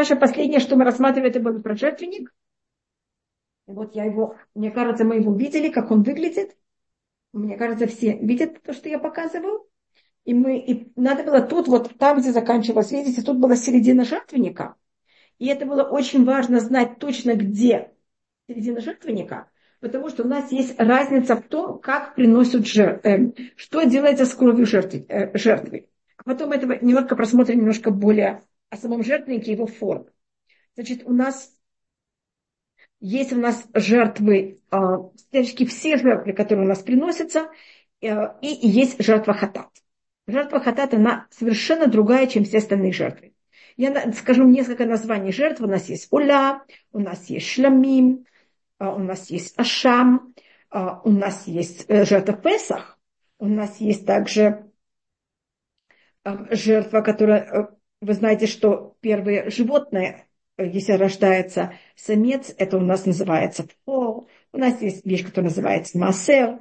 наше последнее, что мы рассматривали, это был про жертвенник. И вот я его, мне кажется, мы его видели, как он выглядит. Мне кажется, все видят то, что я показываю. И надо было тут, вот там, где заканчивалось, видите, тут была середина жертвенника. И это было очень важно знать точно, где середина жертвенника, потому что у нас есть разница в том, как приносят что делается с кровью жертвы. А потом этого немножко просмотрим немножко более о самом жертвеннике и его форме. Значит, у нас жертвы, все жертвы, которые у нас приносятся, и есть жертва хатат. Жертва хатат, она совершенно другая, чем все остальные жертвы. Я скажу несколько названий жертв. У нас есть уля, у нас есть шламим, у нас есть ашам, у нас есть жертва Песах, у нас есть также жертва, которая, вы знаете, что первые животные, если рождается самец, это у нас называется пол. У нас есть вещь, которая называется маасер.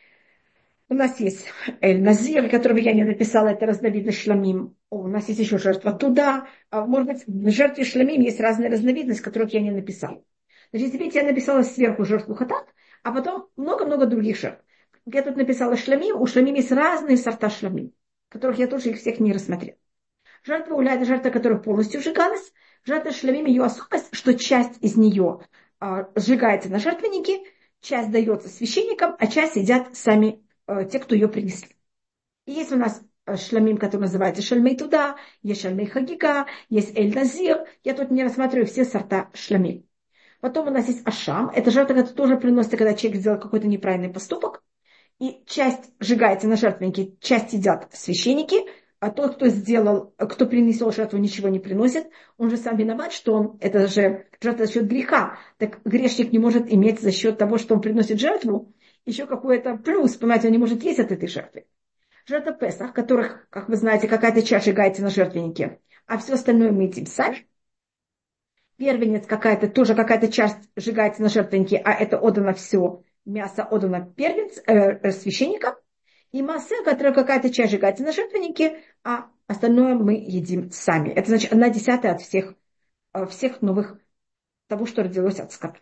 У нас есть эль-назир, которого я не написала, это разновидность шламим. У нас есть еще жертва туда. Может быть, в жертве шламим есть разные разновидности, которых я не написала. Значит, видите, я написала сверху жертву хатат, а потом много-много других жертв. Я тут написала шламим, у шламим есть разные сорта шламим, которых я тоже их всех не рассмотрела. Жертва уля – это жертва, которая полностью сжигалась. Жертва шламим, ее особенность, что часть из нее сжигается на жертвеннике, часть дается священникам, а часть едят сами те, кто ее принесли. И есть у нас шламим, который называется шальмей туда, есть шальмей хагига, есть эль-назир. Я тут не рассматриваю все сорта шламим. Потом у нас есть ашам. Это жертва, которая тоже приносится, когда человек сделал какой-то неправильный поступок. И часть сжигается на жертвеннике, часть едят священники, а тот, кто принесел жертву, ничего не приносит, он же сам виноват, что это же жертва за счет греха. Так грешник не может иметь за счет того, что он приносит жертву, еще какой-то плюс, понимаете, он не может есть от этой жертвы. Жертва Песах, которых, как вы знаете, какая-то часть сжигается на жертвеннике, а все остальное мы едим сами. Первенец тоже какая-то часть сжигается на жертвеннике, а это отдано все, мясо отдано священникам. И масса, которая какая-то часть сжигается на жертвеннике, а остальное мы едим сами. Это значит 1/10 от всех новых, того, что родилось от скота.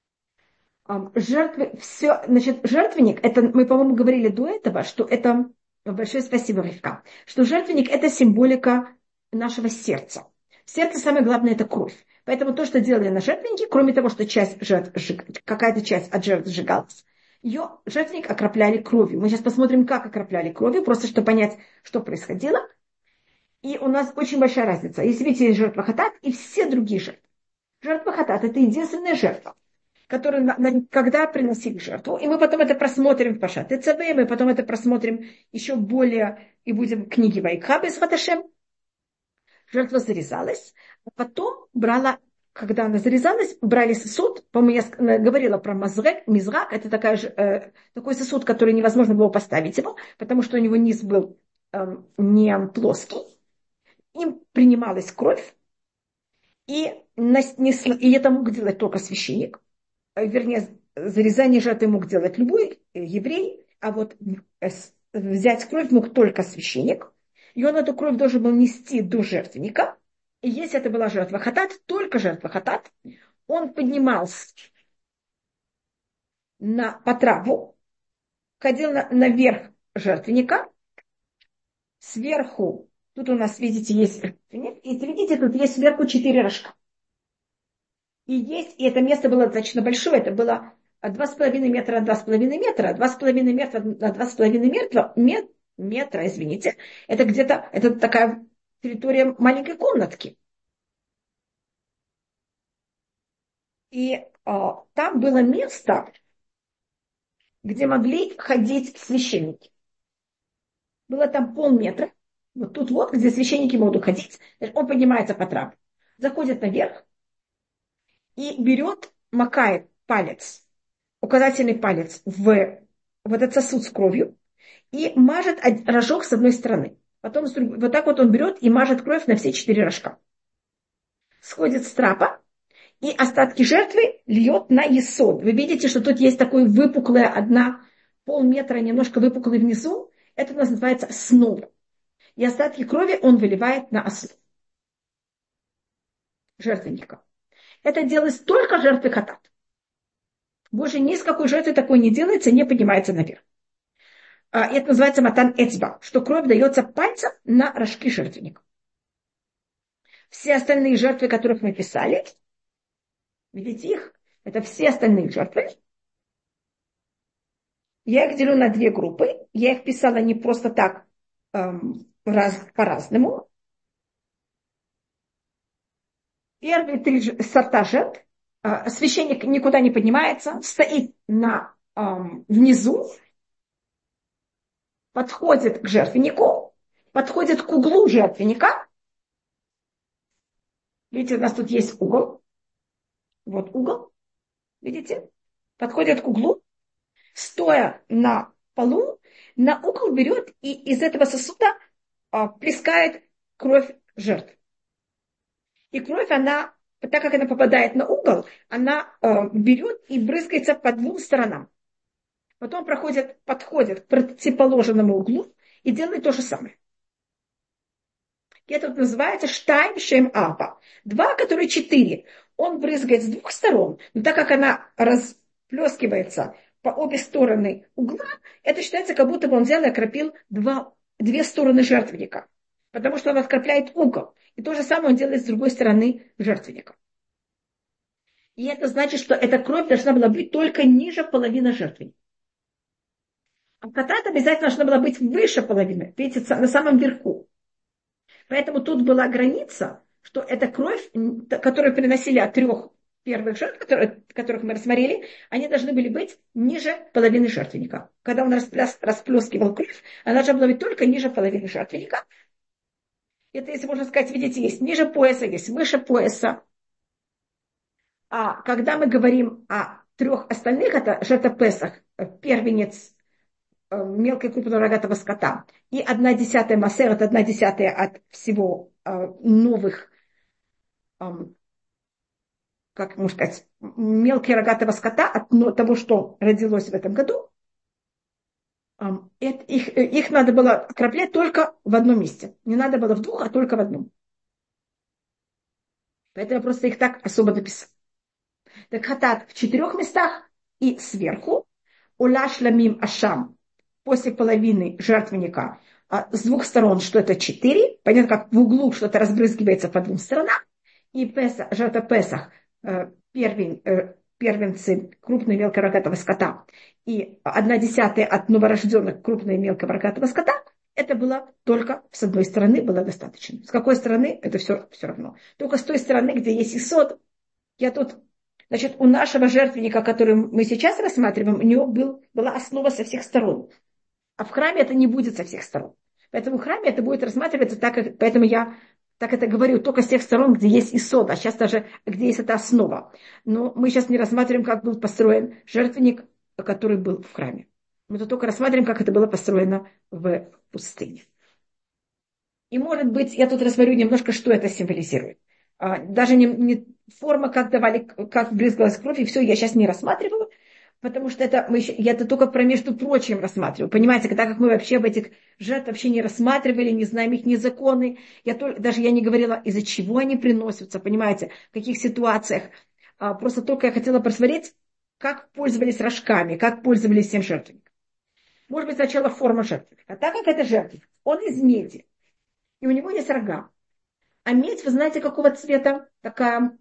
Жертвенник, это мы, по-моему, говорили до этого, что это, большое спасибо, Ривка, что жертвенник это символика нашего сердца. В сердце самое главное это кровь. Поэтому то, что делали на жертвеннике, кроме того, что какая-то часть от жертв сжигалась, ее жертвенник окропляли кровью. Мы сейчас посмотрим, как окропляли кровью, просто чтобы понять, что происходило. И у нас очень большая разница. Если видите, есть жертва хатат и все другие жертвы. Жертва хатат это единственная жертва, которую когда приносили жертву. И мы потом это просмотрим в Пашат ТЦВ, мы потом это просмотрим еще более, и будем в книге Вайкха без Хаташем. Жертва зарезалась, а потом когда она зарезалась, брали сосуд, по-моему, я говорила про мизрак, это такой сосуд, который невозможно было поставить его, потому что у него низ был не плоский. Им принималась кровь, и это мог делать только священник, вернее, зарезание жертвы мог делать любой еврей, а вот взять кровь мог только священник. И он эту кровь должен был нести до жертвенника. И если это была жертва хатат, только жертва хатат, он поднимался по траву, ходил наверх жертвенника, сверху, тут у нас, видите, есть жертвенник, и видите, тут есть сверху 4 рожка. И это место было достаточно большое, это было 2,5 метра на 2,5 метра, 2,5 метра на 2,5 метра, извините, это такая территория маленькой комнатки. И там было место, где могли ходить священники. Было там полметра, вот тут вот, где священники могут ходить, он поднимается по трапу, заходит наверх и макает палец, указательный палец в этот сосуд с кровью и мажет рожок с одной стороны. Потом вот так вот он берет и мажет кровь на все 4 рожка. Сходит с трапа и остатки жертвы льет на есод. Вы видите, что тут есть такой выпуклая полметра, немножко выпуклый внизу. Это называется основа. И остатки крови он выливает на основу. жертвенника. Это делается только жертвы хатат. Больше ни с какой жертвы такой не делается, не поднимается наверх. Это называется матан эцба, что кровь дается пальцем на рожки жертвенника. Все остальные жертвы, которых мы писали, видите их, это все остальные жертвы. Я их делю на две группы. Я их писала не просто так, по-разному. Первые три сорта жертв. Священник никуда не поднимается, стоит внизу, подходит к жертвеннику, подходит к углу жертвенника. Видите, у нас тут есть угол. Вот угол. Видите? Подходит к углу, стоя на полу, на угол берет и из этого сосуда плескает кровь жертв. И кровь, она, так как она попадает на угол, она берет и брызгается по двум сторонам. Потом подходит к противоположному углу и делает то же самое. Это называется штайм шем арба. 2, которые 4. Он брызгает с двух сторон, но так как она расплескивается по обе стороны угла, это считается, как будто бы он взял и окропил две стороны жертвенника. Потому что он окропляет угол. И то же самое он делает с другой стороны жертвенника. И это значит, что эта кровь должна была быть только ниже половины жертвенника. А катат обязательно должна была быть выше половины, видите, на самом верху. Поэтому тут была граница, что эта кровь, которую приносили от 3 первых жертв, которых мы рассмотрели, они должны были быть ниже половины жертвенника. Когда он расплескивал кровь, она должна была быть только ниже половины жертвенника. Это, если можно сказать, видите, есть ниже пояса, есть выше пояса. А когда мы говорим о 3 остальных, это жертва Песах, первенец мелкой крупного рогатого скота, и 1/10 массер, это 1/10 от всего новых, как можно сказать, мелкого рогатого скота, от того, что родилось в этом году, их надо было окроплять только в одном месте. Не надо было в 2, а только в одном. Поэтому я просто их так особо написал. Так хатат в 4 местах и сверху. Улаш ламим ашам после половины жертвенника с 2 сторон, что это 4. Понятно, как в углу что-то разбрызгивается по 2 сторонам. И жертва Песах, первенцы крупного мелкого рогатого скота и 1/10 от новорожденных крупного мелкого рогатого скота, это было только с одной стороны было достаточно. С какой стороны, это все равно. Только с той стороны, где есть исод. Значит, у нашего жертвенника, который мы сейчас рассматриваем, у него была основа со всех сторон. А в храме это не будет со всех сторон. Поэтому в храме это будет рассматриваться так, поэтому я так это говорю, только с тех сторон, где есть исод, а сейчас даже где есть эта основа. Но мы сейчас не рассматриваем, как был построен жертвенник, который был в храме. Мы тут только рассматриваем, как это было построено в пустыне. И может быть, я тут рассмотрю немножко, что это символизирует. Даже не форма, как брызгалась кровь, и все, я сейчас не рассматриваю, потому что я это только про между прочим рассматриваю. Понимаете, так как мы вообще об этих жертв вообще не рассматривали, не знаем их ни законы, даже я не говорила, из-за чего они приносятся, понимаете, в каких ситуациях. Просто только я хотела просмотреть, как пользовались рожками, как пользовались всем жертвенником. Может быть, сначала форма жертвенника. А так как это жертвенник, он из меди, и у него есть рога. А медь, вы знаете, какого цвета? Такая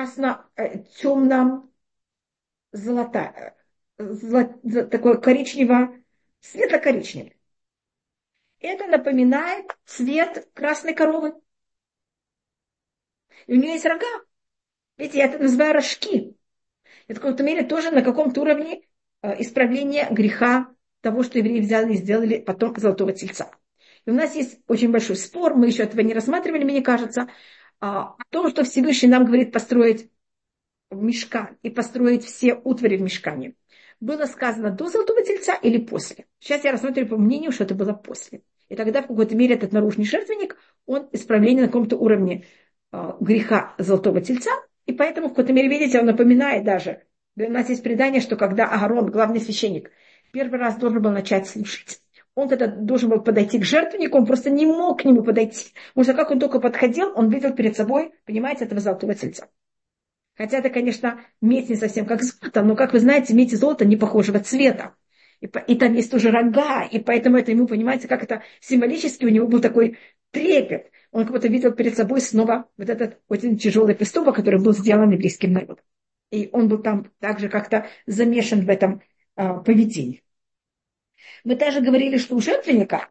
красно-темно-золотая. Такое коричневое, светло-коричневое. Это напоминает цвет красной коровы. И у нее есть рога. Видите, я это называю рожки. Это в каком-то мере тоже на каком-то уровне исправления греха того, что евреи взяли и сделали потом золотого тельца. И у нас есть очень большой спор, мы еще этого не рассматривали, мне кажется, о том, что Всевышний нам говорит построить мишкан и построить все утвари в мишкане. Было сказано до золотого тельца или после. Сейчас я рассматриваю по мнению, что это было после. И тогда в какой-то мере этот наружный жертвенник, он исправление на каком-то уровне греха золотого тельца. И поэтому в какой-то мере, видите, он напоминает даже. У нас есть предание, что когда Аарон, главный священник, первый раз должен был начать служить, он когда должен был подойти к жертвеннику, он просто не мог к нему подойти. Потому что как он только подходил, он видел перед собой, понимаете, этого золотого тельца. Хотя это, конечно, медь не совсем как золото, но, как вы знаете, медь и золото не похожего цвета. И там есть тоже рога, и поэтому это ему, понимаете, как это символически у него был такой трепет. Он как будто видел перед собой снова вот этот очень тяжелый поступок, который был сделан еврейским народом. И он был там также как-то замешан в этом поведении. Мы также говорили, что у жертвенника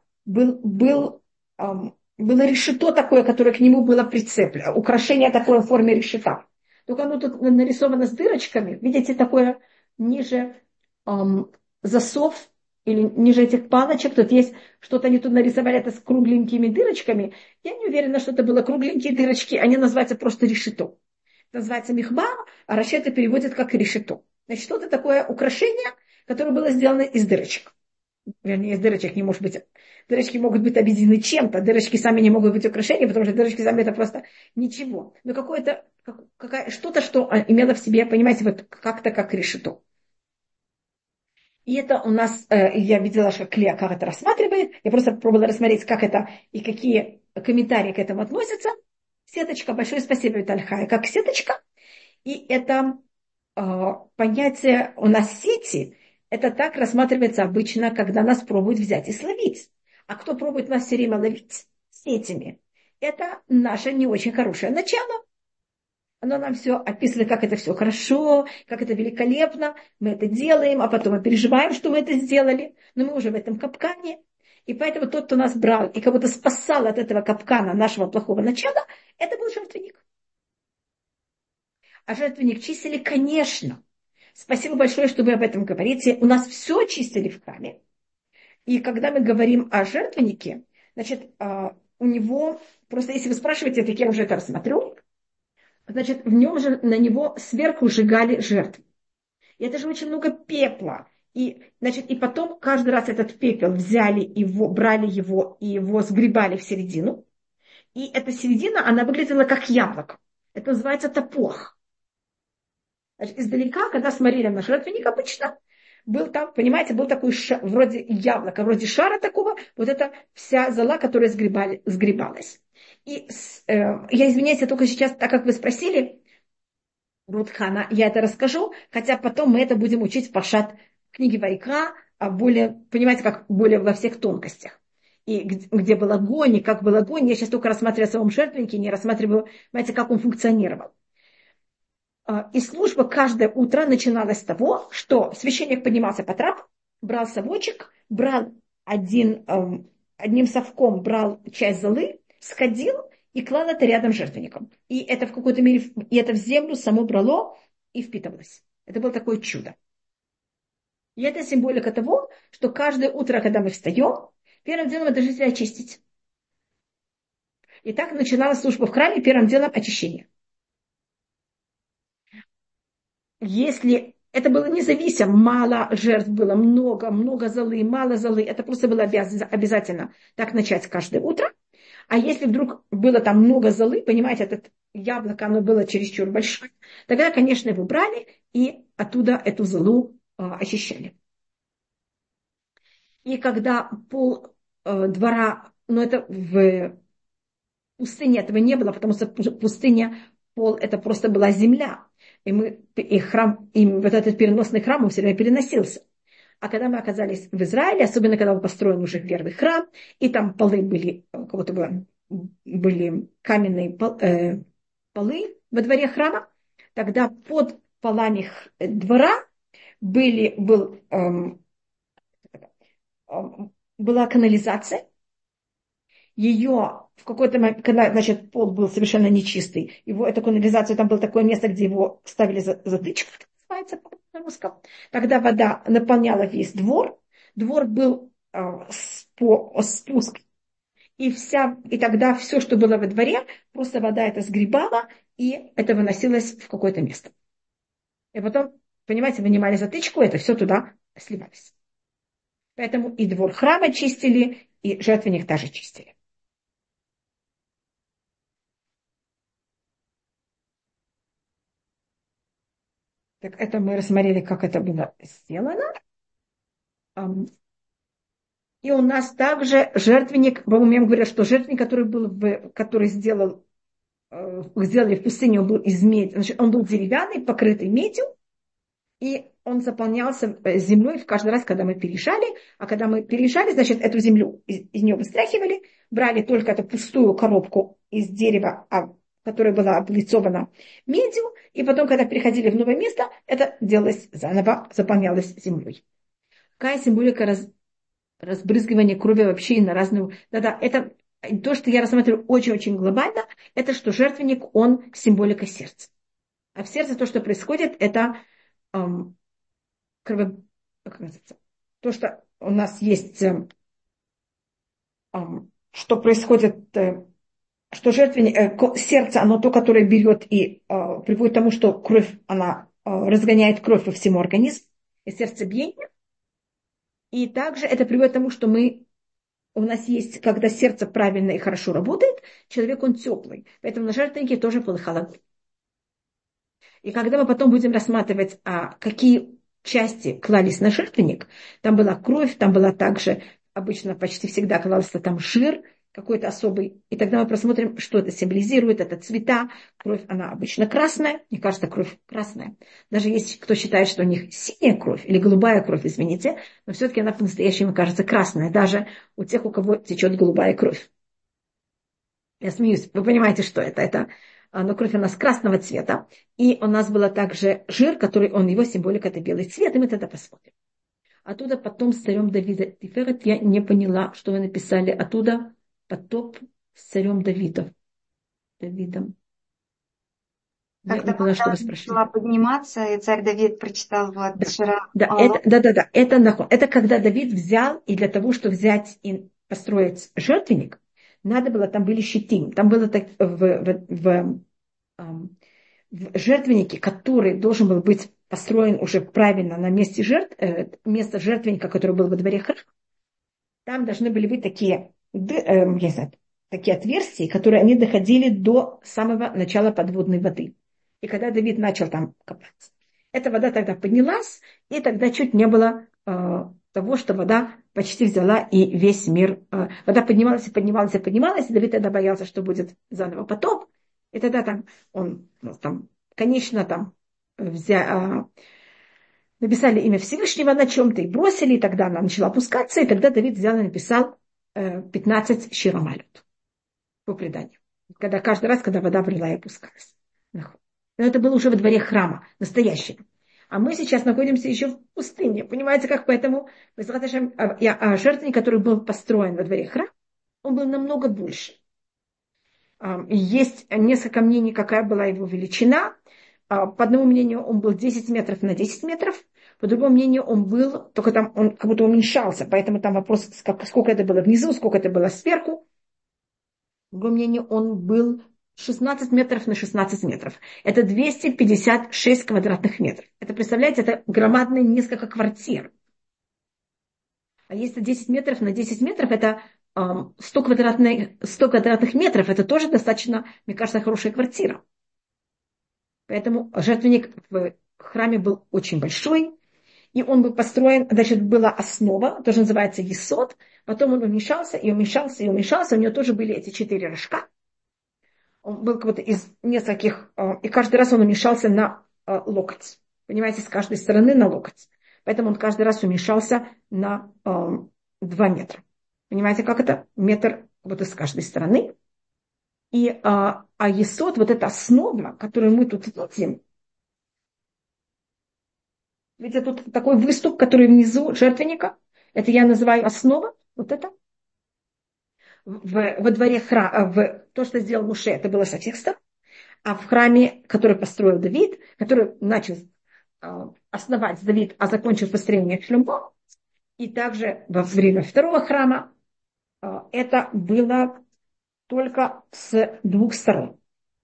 было решето такое, которое к нему было прицеплено. Украшение такое в форме решета. Только оно тут нарисовано с дырочками. Видите, такое ниже засов или ниже этих палочек. Тут есть что-то они тут нарисовали это с кругленькими дырочками. Я не уверена, что это было кругленькие дырочки. Они называются просто решето. Это называется михба, а Раши это переводит как решето. Значит, что-то такое украшение, которое было сделано из дырочек. Вернее, из дырочек не может быть. Дырочки могут быть объединены чем-то. Дырочки сами не могут быть украшением, потому что дырочки сами это просто ничего. Но какое-то, что-то, что имело в себе, понимаете, вот как-то как решето. И это у нас, я видела, что Клея как это рассматривает. Я просто пробовала рассмотреть, как это и какие комментарии к этому относятся. Сеточка, большое спасибо, Витальхай, как сеточка. И это понятие у нас сети, это так рассматривается обычно, когда нас пробуют взять и словить. А кто пробует нас все время ловить сетями? Это наше не очень хорошее начало. Оно нам все описывает, как это все хорошо, как это великолепно. Мы это делаем, а потом мы переживаем, что мы это сделали. Но мы уже в этом капкане. И поэтому тот, кто нас брал и как будто спасал от этого капкана нашего плохого начала, это был жертвенник. А жертвенник чистили, конечно. Спасибо большое, что вы об этом говорите. У нас все чистили в храме. И когда мы говорим о жертвеннике, значит, у него, просто если вы спрашиваете, так я уже это рассмотрю, значит, в нем же на него сверху сжигали жертву. И это же очень много пепла. И, значит, и потом каждый раз этот пепел взяли его, брали его и его сгребали в середину. И эта середина, она выглядела как яблоко. Это называется топох. Значит, издалека, когда смотрели на жертвенник обычно, был там, понимаете, был такой вроде яблока, вроде шара такого, вот эта вся зола, которая сгребалась. И я извиняюсь, я только сейчас, так как вы спросили, Рудхана, я это расскажу, хотя потом мы это будем учить в Пашат книги Вайкра, а более, понимаете, как более во всех тонкостях. И где был огонь, и как был огонь, я сейчас только рассматриваю о самом жертвеннике, не рассматриваю, понимаете, как он функционировал. И служба каждое утро начиналась с того, что священник поднимался по трапу, брал совочек, брал одним совком брал часть золы, сходил и клал это рядом с жертвенником. И это в какой-то мере, и это в землю само брало и впитывалось. Это было такое чудо. И это символика того, что каждое утро, когда мы встаем, первым делом мы должны себя очистить. И так начиналась служба в храме, первым делом очищение. Если это было независимо, мало жертв было, много золы, мало золы, это просто было обязательно так начать каждое утро. А если вдруг было там много золы, понимаете, это яблоко, оно было чересчур большое, тогда, конечно, его брали и оттуда эту золу очищали. И когда пол двора, но это в пустыне этого не было, потому что пустыня, пол, это просто была земля. И храм, и вот этот переносный храм, он все время переносился. А когда мы оказались в Израиле, особенно когда был построен уже первый храм, и там полы были, как бы были каменные полы во дворе храма, тогда под полами двора была канализация. Ее в какой-то момент, когда, значит, пол был совершенно нечистый, его, эту канализацию, там было такое место, где его ставили затычку, это называется на русском. Тогда вода наполняла весь двор, двор был спуск, и тогда все, что было во дворе, просто вода это сгребала, и это выносилось в какое-то место. И потом, понимаете, вынимали затычку, это все туда сливались. Поэтому и двор храма чистили, и жертвенник тоже чистили. Так это мы рассмотрели, как это было сделано. И у нас также жертвенник, по-моему, я вам говорила, что жертвенник, который сделали в пустыне, он был из меди, значит, он был деревянный, покрытый медью, и он заполнялся землей в каждый раз, когда мы переезжали. А когда мы переезжали, значит, эту землю из нее выстряхивали, брали только эту пустую коробку из дерева, которая была облицована медью, и потом, когда переходили в новое место, это делалось заново, заполнялось землей. Какая символика разбрызгивания крови вообще на разную... Да-да, это то, что я рассматриваю очень-очень глобально, это что жертвенник, он символика сердца. А в сердце то, что происходит, это как называется, то, что у нас есть, что происходит, что жертвенник, сердце, оно то, которое берет и приводит к тому, что кровь, она разгоняет кровь по всему организму, и сердцебиение. И также это приводит к тому, что у нас есть, когда сердце правильно и хорошо работает, человек, он теплый. Поэтому на жертвеннике тоже полыхал огонь. И когда мы потом будем рассматривать, какие части клались на жертвенник, там была кровь, там была также, обычно почти всегда клался там жир какой-то особый. И тогда мы просмотрим, что это символизирует, это цвета. Кровь, она обычно красная. Мне кажется, кровь красная. Даже есть кто считает, что у них синяя кровь или голубая кровь, извините, но все-таки она по-настоящему кажется красная, даже у тех, у кого течет голубая кровь. Я смеюсь, вы понимаете, что это, но кровь у нас красного цвета. И у нас был также жир, который, его символика, это белый цвет, и мы тогда посмотрим. Оттуда потом с царем Давида. Тиферет, я не поняла, что вы написали. Оттуда потоп с царем Давидом. Я не Когда поняла, что вода вы спрашивали. начала подниматься, и царь Давид прочитал вот Да, Шира да, Алло. это когда Давид взял, и для того, чтобы взять и построить жертвенник, надо было, там были щитим, там было так, в жертвеннике, который должен был быть построен уже правильно на место жертвенника, который был во дворе храма, там должны были быть такие, я не знаю, такие отверстия, которые они доходили до самого начала подводной воды. И когда Давид начал там копаться, эта вода тогда поднялась, и тогда чуть не было того, что вода почти взяла и весь мир. Вода поднималась и поднималась и поднималась, и Давид тогда боялся, что будет заново потоп. И тогда там он, там, конечно, там написали имя Всевышнего на чем-то и бросили, и тогда она начала опускаться, и тогда Давид взял и написал 15 щиромалют по преданию. Когда каждый раз, когда вода брела и опускалась. Но это было уже во дворе храма, настоящего. А мы сейчас находимся еще в пустыне. Понимаете, как поэтому жертвенник, который был построен во дворе храма, он был намного больше. Есть несколько мнений, какая была его величина. По одному мнению, он был 10 метров на 10 метров. По другому мнению, он был, только там он как будто уменьшался. Поэтому там вопрос, сколько это было внизу, сколько это было сверху. По другому мнению, он был 16 метров на 16 метров. Это 256 квадратных метров. Это, представляете, это громадные несколько квартир. А если 10 метров на 10 метров, это 100 квадратных метров. Это тоже достаточно, мне кажется, хорошая квартира. Поэтому жертвенник в храме был очень большой. И он был построен, значит, была основа, тоже называется есод. Потом он уменьшался и уменьшался и уменьшался. У него тоже были эти 4 рожка. Он был как будто из нескольких, и каждый раз он уменьшался на локоть. Понимаете, с каждой стороны на локоть. Поэтому он каждый раз уменьшался на 2 метра. Понимаете, как это? Метр вот из каждой стороны. И есод, вот эта основа, которую мы тут видим, видите, тут такой выступ, который внизу жертвенника, это я называю основа, вот это. Во дворе храма, то, что сделал Муше, это было со всех сторон. А в храме, который построил Давид, который начал основать Давид, а закончил построение Шлюмбо, и также во время второго храма, это было только с 2 сторон.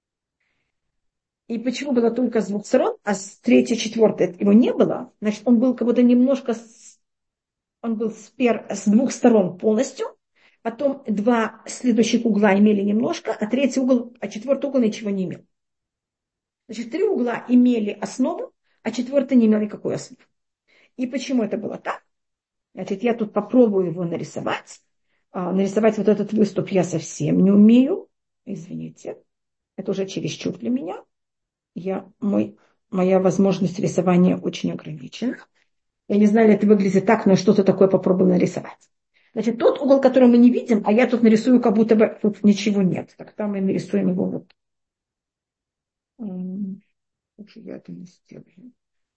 И почему было только с 2 сторон, а с 3-й, 4-й его не было? Значит, он был как будто немножко, он был с 2 сторон полностью, потом 2 следующих угла имели немножко, а 3-й угол, а 4-й угол ничего не имел. Значит, 3 угла имели основу, а 4-й не имел никакой основы. И почему это было так? Значит, я тут попробую его нарисовать. Нарисовать вот этот выступ я совсем не умею. Извините. Это уже чересчур для меня. Моя возможность рисования очень ограничена. Я не знаю, это выглядит так, но что-то такое попробую нарисовать. Значит, тот угол, который мы не видим, а я тут нарисую, как будто бы тут ничего нет. Тогда мы нарисуем его вот. Лучше я это не сделаю.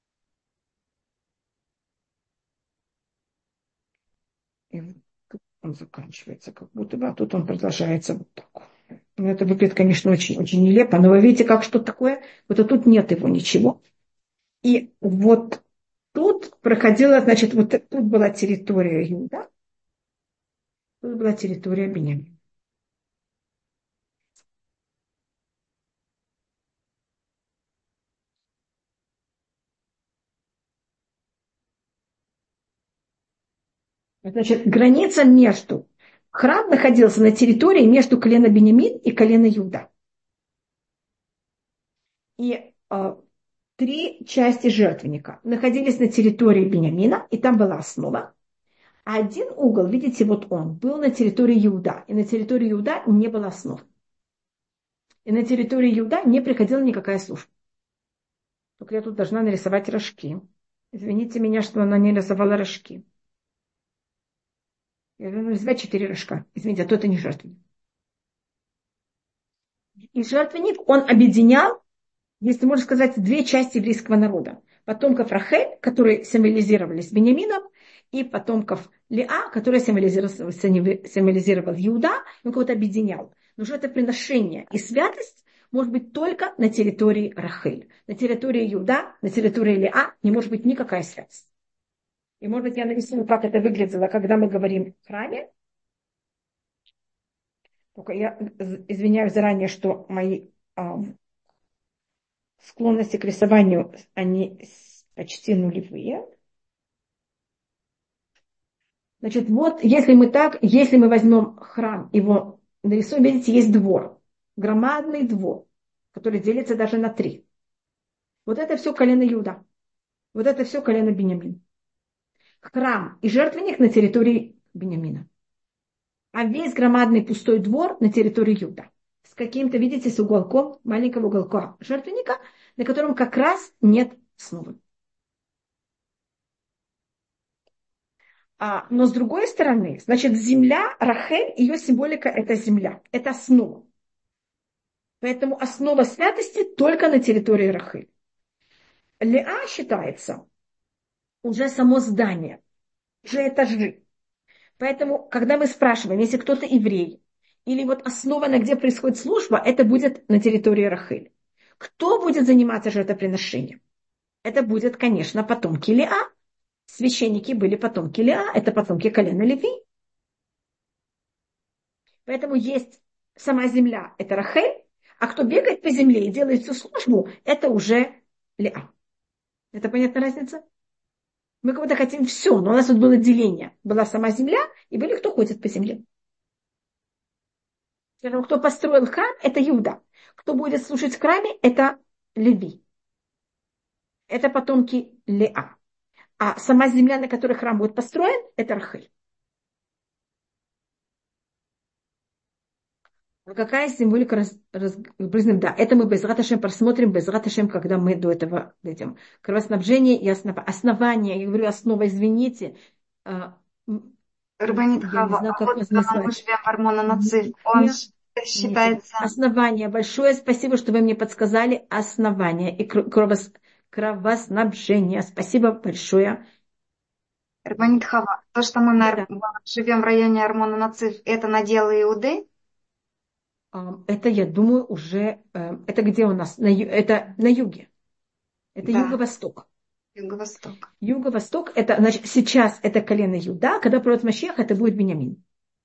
И вот тут он заканчивается, как будто бы, а тут он продолжается вот так. Ну, это выглядит, конечно, очень нелепо, но вы видите, как что такое? Вот а тут нет его ничего. И вот тут проходила, значит, вот тут была территория Иуда, тут была территория Беньямина. Значит, граница между... Храм находился на территории между колена Беньямин и колена Иуда. И три части жертвенника находились на территории Беньямина, и там была основа. А один угол, видите, вот он, был на территории Иуда. И на территории Иуда не было основ. И на территории Иуда не приходила никакая служба. Только я тут должна нарисовать рожки. Извините меня, что она не рисовала рожки. Я должна нарисовать 4 рожка. Извините, а то это не жертвенник. И жертвенник, он объединял, если можно сказать, две части еврейского народа. Потомков Рахель, которые символизировались Беньямином, и потомков Леа, которые символизировал Иуда, он кого-то объединял. Но жертвоприношение и святость может быть только на территории Рахель. На территории Иуда, на территории Леа не может быть никакая святость. И, может быть, я нарисую, как это выглядело, когда мы говорим в храме. Только я извиняюсь заранее, что мои склонности к рисованию, они почти нулевые. Значит, вот, если мы возьмем храм, его нарисуем, видите, есть двор, громадный двор, который делится даже на 3. Вот это все колено Иуда, вот это все колено Беньямин. Храм и жертвенник на территории Беньямина. А весь громадный пустой двор на территории Иуда. С каким-то, видите, с уголком, маленького уголка жертвенника, на котором как раз нет основы. Но с другой стороны, значит, земля, Рахель, ее символика – это земля, это основа. Поэтому основа святости только на территории Рахель. Леа считается уже само здание, уже этажи. Поэтому, когда мы спрашиваем, если кто-то еврей, или вот основа, на где происходит служба, это будет на территории Рахель. Кто будет заниматься жертвоприношением? Это будет, конечно, потомки Леа. Священники были потомки Леа, это потомки колена Леви. Поэтому есть сама земля, это Рахель, а кто бегает по земле и делает всю службу, это уже Леа. Это понятна разница? Мы как будто хотим все, но у нас тут было деление. Была сама земля, и были кто ходит по земле. Кто построил храм, это Иуда. Кто будет служить в храме, это Леви. Это потомки Леа. А сама земля, на которой храм будет построен, это Рахель. Какая символика да, это мы Безрат Ашем просмотрим, Безрат Ашем, когда мы до этого дойдем. Кровоснабжение и основание, я говорю основа, извините. Рабанит Я Хава, не знаю, как вот вас назвать. мы живем Армона Нацив, он считается... Основание. Большое спасибо, что вы мне подсказали основание и кровоснабжение. Спасибо большое. Рабанит Хава, то, что мы живем в районе Армона Нацив, это наделы Иуды? Это, я думаю, уже... Это где у нас? Это на юге. Это Да. юго-восток. Юго-восток. Юго-восток, это, значит, сейчас это колено Иуда, когда придет Машиах, это будет Беньямин.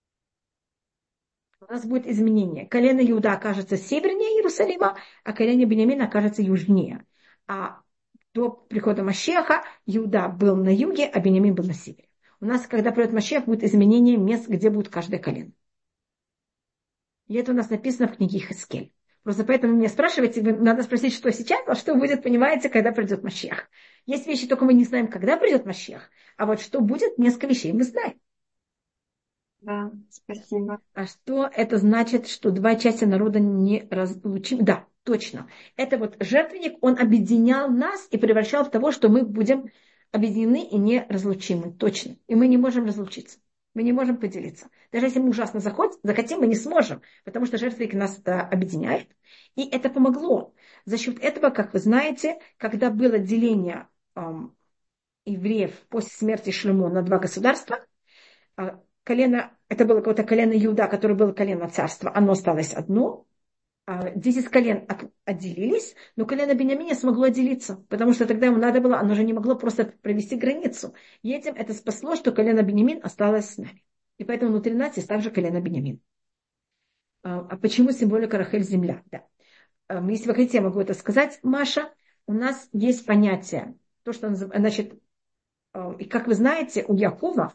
У нас будет изменение. Колено Иуда окажется севернее Иерусалима, а колено Беньямина окажется южнее. А до прихода Машиаха Иуда был на юге, а Беньямин был на севере. У нас, когда придет Машиах, будет изменение мест, где будет каждое колено. И это у нас написано в книге Хескель. Просто поэтому меня спрашиваете, надо спросить, что сейчас, а что будет, понимаете, когда придет Машиах. Есть вещи, только мы не знаем, когда придет Машех. А вот что будет, несколько вещей мы знаем. Да, спасибо. А что это значит, что два части народа не разлучимы? Да, точно. Это вот жертвенник, он объединял нас и превращал в того, что мы будем объединены и неразлучимы. Точно. И мы не можем разлучиться. Мы не можем поделиться. Даже если мы ужасно захотим, мы не сможем, потому что жертвенник нас объединяет. И это помогло. За счет этого, как вы знаете, когда было деление евреев после смерти Шломо на два государства, колено, это было какое-то колено Иуда, которое было колено царства, оно осталось одно. 10 колен отделились, но колено Беньямина смогло отделиться, потому что тогда ему надо было, оно же не могло просто провести границу. И этим это спасло, что колено Беньямин осталось с нами. И поэтому внутри нас есть также колено Беньямин. А почему символика Рахель земля? Да. Если вы хотите, я могу это сказать, Маша. У нас есть понятие, то, что значит, и как вы знаете, у Якова.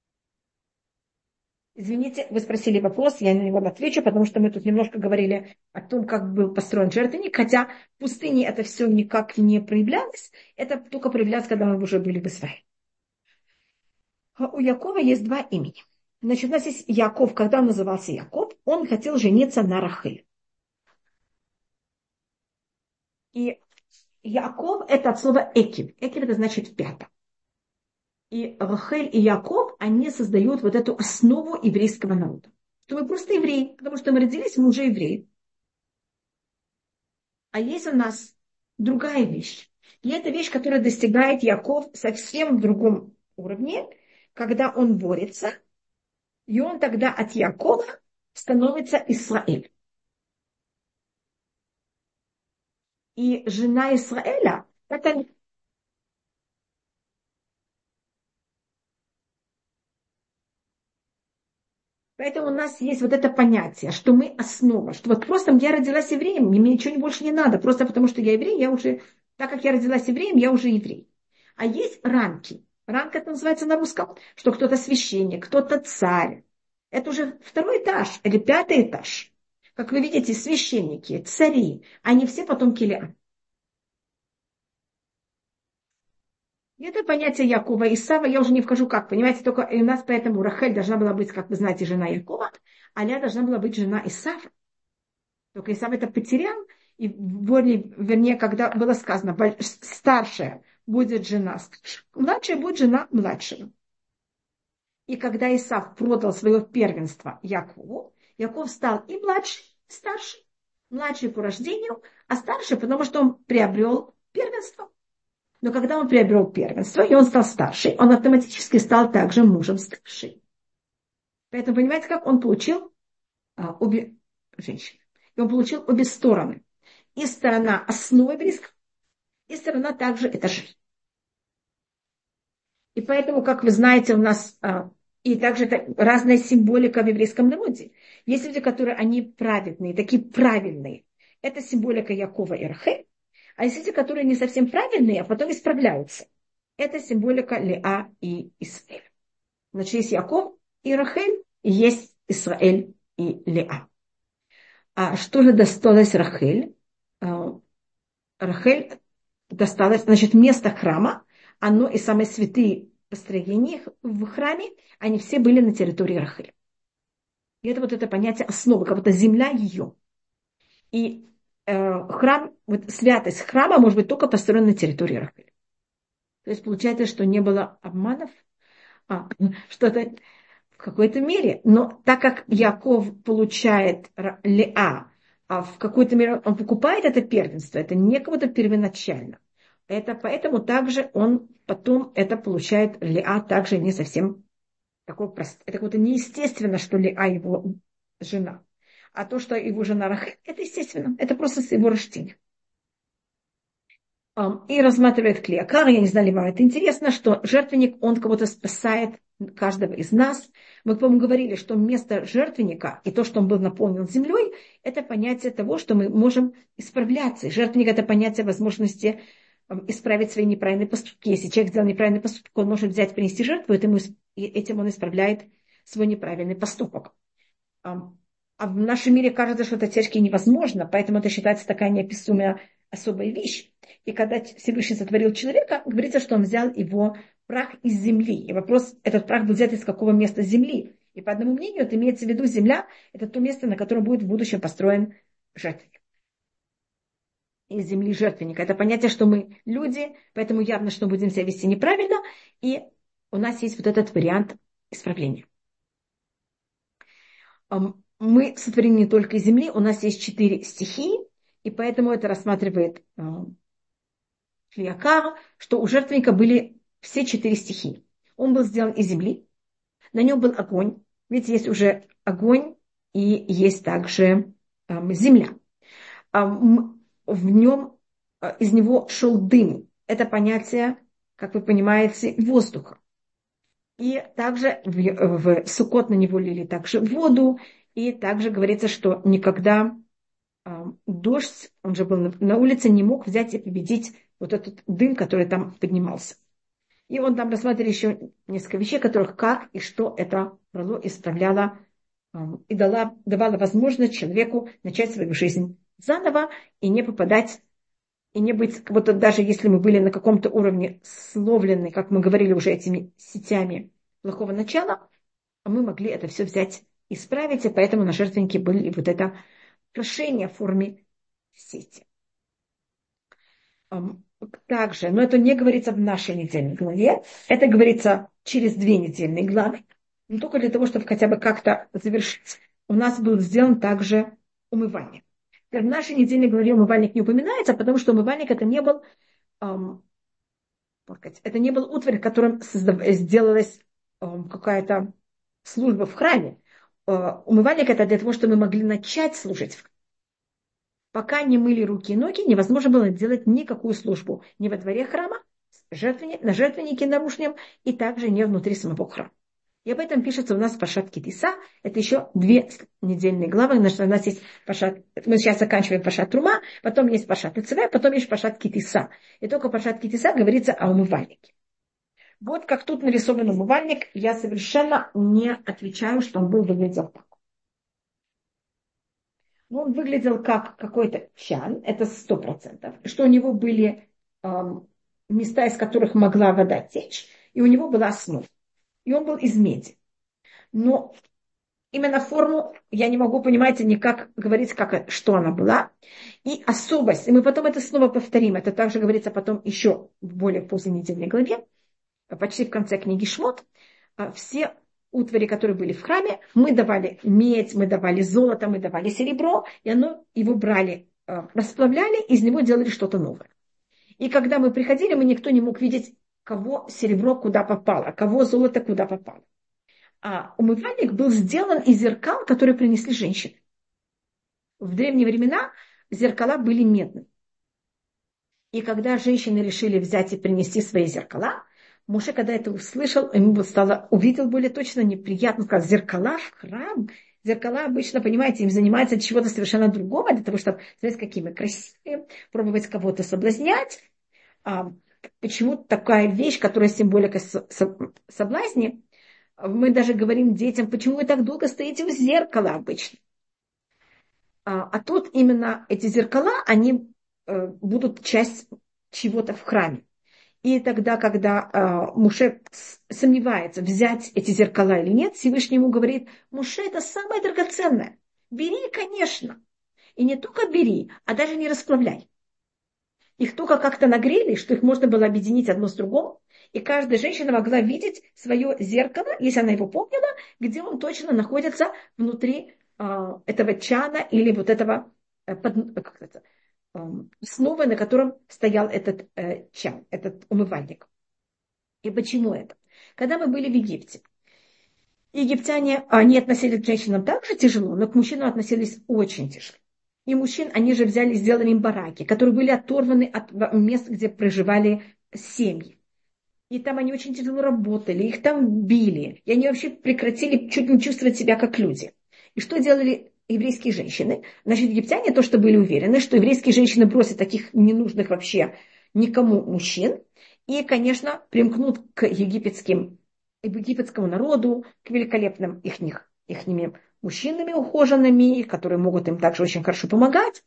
Извините, вы спросили вопрос, я на него отвечу, потому что мы тут немножко говорили о том, как был построен жертвенник, хотя в пустыне это все никак не проявлялось, это только проявлялось, когда мы уже были в Израиле. У Якова есть два имени. Значит, у нас есть Яков, когда он назывался Яков, он хотел жениться на Рахель. И Яков это от слова Экив. Экив это значит в пятом. И Рахель и Яков, они создают вот эту основу еврейского народа. Что мы просто евреи, потому что мы родились, мы уже евреи. А есть у нас другая вещь. И это вещь, которая достигает Яков совсем в другом уровне, когда он борется, и он тогда от Якова становится Израиль. И жена Израиля, это поэтому у нас есть вот это понятие, что мы основа, что вот просто я родилась евреем, мне ничего больше не надо, просто потому что я еврей, я уже, так как я родилась евреем, я уже еврей. А есть ранки. Ранка это называется на русском, что кто-то священник, кто-то царь. Это уже второй этаж или пятый этаж. Как вы видите, священники, цари, они все потомки Леа. И это понятие Якова и Исава, я уже не вхожу как, понимаете, только и у нас поэтому Рахель должна была быть, как вы знаете, жена Якова, а Леа должна была быть жена Исава. Только Исав это потерял, и вернее, когда было сказано, старшая будет жена старшего, младшая будет жена младшего. И когда Исав продал свое первенство Якову, Яков стал и младший, и старший. Младший по рождению, а старший, потому что он приобрел первенство. Но когда он приобрел первенство, и он стал старший, он автоматически стал также мужем старшей. Поэтому, понимаете, как он получил обе женщины. И он получил обе стороны. И сторона основы близко, и сторона также это жизнь. И поэтому, как вы знаете, у нас и также это разная символика в еврейском народе. Есть люди, которые они праведные, такие правильные. Это символика Якова и Рахель. А есть люди, которые не совсем правильные, а потом исправляются. Это символика Леа и Исраэль. Значит, есть Яков и Рахель, и есть Исраэль и Леа. А что же досталось Рахель? Рахель досталось, значит, место храма, оно и самые святые построения в храме, они все были на территории Рахель. И это вот это понятие основы, как будто земля ее. И храм, вот святость храма может быть только построена на территории Рахель. То есть получается, что не было обманов, что-то в какой-то мере. Но так как Яков получает Леа, а в какой-то мере он покупает это первенство, это не кого-то первоначально. Это поэтому также он потом это получает Леа также не совсем такой простой. Это как-то неестественно, что Леа его жена. А то, что его жена Рахель, это естественно. Это просто с его рождения. И рассматривает Клеокар, я не знаю, ли вам это интересно, что жертвенник, он кого-то спасает, каждого из нас. Мы, по-моему, говорили, что место жертвенника и то, что он был наполнен землей, это понятие того, что мы можем исправляться. И жертвенник – это понятие возможности исправить свои неправильные поступки. Если человек сделал неправильный поступок, он может взять, принести жертву, и этим он исправляет свой неправильный поступок. А в нашем мире кажется, что это тяжко невозможно, поэтому это считается такая неописуемая особая вещь. И когда Всевышний сотворил человека, говорится, что он взял его прах из земли. И вопрос, этот прах был взят из какого места земли? И по одному мнению, это имеется в виду земля, это то место, на котором будет в будущем построен жертвенник. Из земли жертвенника. Это понятие, что мы люди, поэтому явно, что будем себя вести неправильно, и у нас есть вот этот вариант исправления. Мы сотворены не только из земли, у нас есть 4 стихии, и поэтому это рассматривает Шлиякар, что у жертвенника были все 4 стихии. Он был сделан из земли, на нем был огонь, видите, есть уже огонь, и есть также земля. В нем, из него шел дым. Это понятие, как вы понимаете, воздуха. И также в Суккот на него лили также воду. И также говорится, что никогда дождь, он же был на улице, не мог взять и победить вот этот дым, который там поднимался. И он там рассматривал еще несколько вещей, которых как и что это брало, исправляло и давало возможность человеку начать свою жизнь заново и не попадать, и не быть, вот даже если мы были на каком-то уровне словлены, как мы говорили уже этими сетями плохого начала, мы могли это все взять и исправить, и поэтому на жертвеннике были вот это украшение в форме сети. Также, но это не говорится в нашей недельной главе, это говорится через 2 недельные главы, но только для того, чтобы хотя бы как-то завершить. У нас был сделан также умывальник. В нашей недельной главе умывальник не упоминается, потому что умывальник это не был, это не был утварь, в котором сделалась какая-то служба в храме. Умывальник это для того, чтобы мы могли начать служить в храме. Пока не мыли руки и ноги, невозможно было делать никакую службу. Ни во дворе храма, на жертвеннике наружном, и также не внутри самого храма. И об этом пишется у нас в Паршат Ки-Тиса. Это еще 2 недельные главы. У нас есть Паршат, мы сейчас заканчиваем Паршат Трума, потом есть Паршат Эцеве, потом есть Паршат Ки-Тиса. И только в Паршат Ки-Тиса говорится о умывальнике. Вот как тут нарисован умывальник, я совершенно не отвечаю, что он выглядел так. Но он выглядел как какой-то чан, это 100%, что у него были места, из которых могла вода течь, и у него была основа. И он был из меди. Но именно форму я не могу, понимаете, никак говорить, что она была. И особость, и мы потом это снова повторим, это также говорится потом еще в более поздней недельной главе, почти в конце книги Шмот, все утвари, которые были в храме, мы давали медь, мы давали золото, мы давали серебро, и его брали, расплавляли, из него делали что-то новое. И когда мы приходили, никто не мог видеть, кого серебро куда попало, кого золото куда попало. А умывальник был сделан из зеркал, которые принесли женщины. В древние времена зеркала были медными. И когда женщины решили взять и принести свои зеркала, Моше, когда это услышал, ему увидел более точно, неприятно, сказал, зеркала в храм. Зеркала обычно, понимаете, им занимаются чего-то совершенно другого, для того, чтобы смотреть, какие мы красивые, пробовать кого-то соблазнять. Почему такая вещь, которая символика соблазни, мы даже говорим детям, почему вы так долго стоите у зеркала обычно. А тут именно эти зеркала, они будут часть чего-то в храме. И тогда, когда Моше сомневается, взять эти зеркала или нет, Всевышний ему говорит, Моше, это самое драгоценное. Бери, конечно. И не только бери, а даже не расплавляй. Их только как-то нагрели, что их можно было объединить одно с другим. И каждая женщина могла видеть свое зеркало, если она его помнила, где он точно находится внутри этого чана или вот этого основы, на котором стоял этот чан, этот умывальник. И почему это? Когда мы были в Египте, египтяне, они относились к женщинам также тяжело, но к мужчинам относились очень тяжело. И мужчин они же взяли и сделали им бараки, которые были оторваны от мест, где проживали семьи. И там они очень тяжело работали, их там били. И они вообще прекратили чуть не чувствовать себя как люди. И что делали еврейские женщины? Значит, египтяне то, что были уверены, что еврейские женщины бросят таких ненужных вообще никому мужчин. И, конечно, примкнут к египетскому народу, к великолепным ихними мужчинами ухоженными, которые могут им также очень хорошо помогать.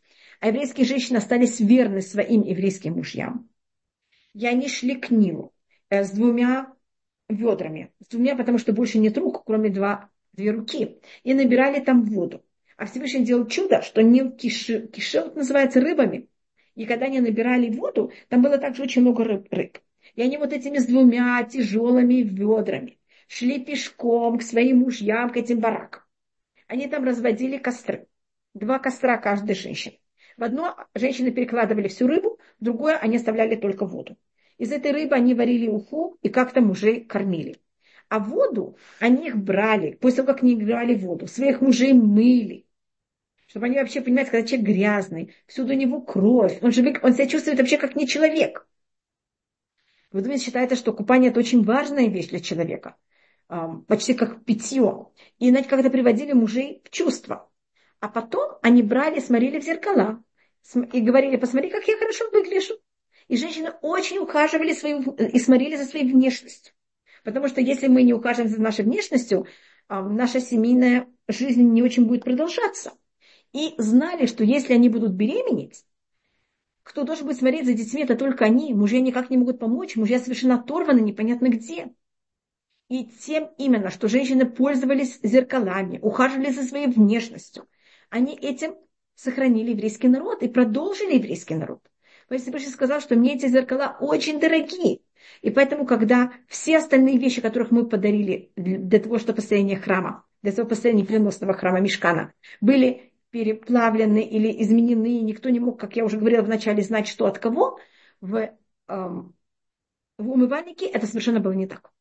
а еврейские женщины остались верны своим еврейским мужьям. И они шли к Нилу с двумя ведрами. С двумя, потому что больше нет рук, кроме две руки. И набирали там воду. А Всевышний делал чудо, что Нил кишел, называется, рыбами. И когда они набирали воду, там было также очень много рыб. И они вот этими с двумя тяжелыми ведрами шли пешком к своим мужьям, к этим баракам. Они там разводили костры. 2 костра каждой женщины. В одно женщины перекладывали всю рыбу, в другое они оставляли только воду. Из этой рыбы они варили уху и как-то мужей кормили. А воду они их брали, после того, как они брали воду, своих мужей мыли. Чтобы они вообще, понимаете, когда человек грязный, всюду у него кровь, он себя чувствует вообще как не человек. Вы думаете, считается, что купание это очень важная вещь для человека. Почти как питье. И, знаете, когда приводили мужей в чувство. А потом они брали, смотрели в зеркала и говорили, посмотри, как я хорошо выгляжу. И женщины очень ухаживали и смотрели за своей внешностью. Потому что если мы не ухаживаем за нашей внешностью, наша семейная жизнь не очень будет продолжаться. И знали, что если они будут беременеть, кто должен будет смотреть за детьми, это только они. Мужья никак не могут помочь. Мужья совершенно оторваны, непонятно где. И тем именно, что женщины пользовались зеркалами, ухаживали за своей внешностью. Они этим сохранили еврейский народ и продолжили еврейский народ. Поэтому Всевышний сказал, что мне эти зеркала очень дорогие. И поэтому, когда все остальные вещи, которых мы подарили для того, чтобы построение храма, для того построения переносного храма Мишкана, были переплавлены или изменены, никто не мог, как я уже говорила вначале, знать, что от кого, в умывальнике это совершенно было не так.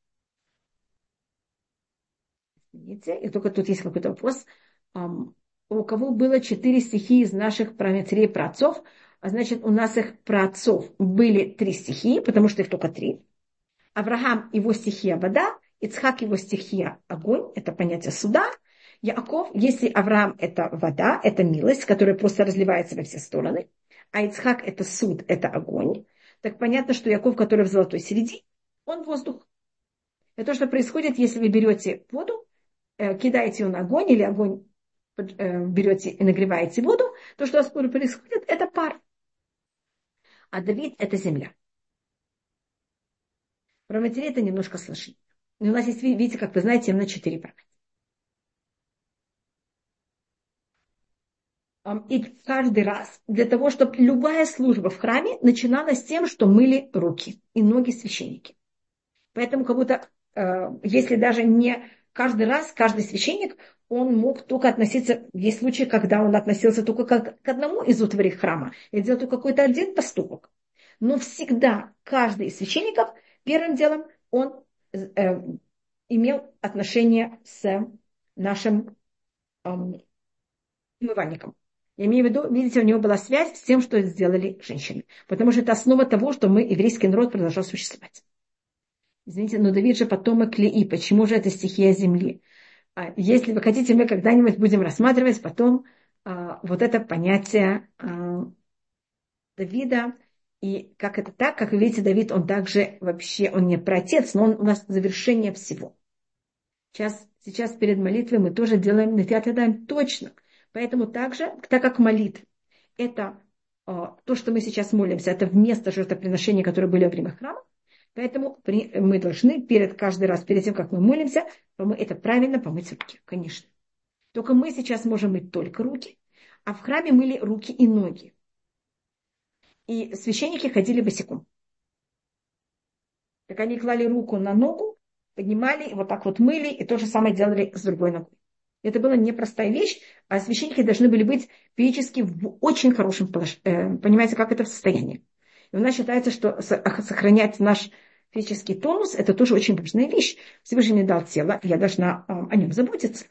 Извините, и только тут есть какой-то вопрос. У кого было 4 стихии из наших прamaтерей праотцов, а значит, у нас их праотцов были 3 стихии, потому что их только 3. Авраам, его стихия вода, Ицхак, его стихия огонь, это понятие суда. Яаков, если Авраам это вода, это милость, которая просто разливается во все стороны, а Ицхак это суд, это огонь, так понятно, что Яаков, который в золотой середине, он воздух. Это то, что происходит, если вы берете воду, кидаете ее на огонь, или огонь берете и нагреваете воду, то, что у вас происходит, это пар. А Давид – это земля. Про матерей это немножко сложнее. Но у нас есть, видите, как вы знаете, именно 4 практики. И каждый раз для того, чтобы любая служба в храме начиналась с тем, что мыли руки и ноги священники. Поэтому как будто, если даже не каждый раз, каждый священник, он мог только относиться, есть случаи, когда он относился только к одному из утварей храма, и делал только какой-то один поступок. Но всегда каждый из священников первым делом он имел отношение с нашим умывальником. Я имею в виду, видите, у него была связь с тем, что сделали женщины. Потому что это основа того, что мы, еврейский народ, продолжал существовать. Извините, но Давид же потомок Леи. Почему же это стихия земли? Если вы хотите, мы когда-нибудь будем рассматривать потом вот это понятие Давида. И как это так, как вы видите, Давид, он также вообще, он не праотец, но он у нас завершение всего. Сейчас перед молитвой мы тоже делаем нетиат ядаим точно. Поэтому также, так как молитва, это то, что мы сейчас молимся, это вместо жертвоприношений, которые были во время храма. Поэтому мы должны каждый раз, перед тем, как мы молимся, это правильно помыть руки, конечно. Только мы сейчас можем мыть только руки, а в храме мыли руки и ноги. И священники ходили босиком. Так они клали руку на ногу, поднимали, и вот так вот мыли, и то же самое делали с другой ногой. Это была непростая вещь, а священники должны были быть физически в очень хорошем положении. Понимаете, как это в состоянии. И у нас считается, что сохранять наш физический тонус – это тоже очень важная вещь. Всевышний мне дал тело, я должна о нем заботиться.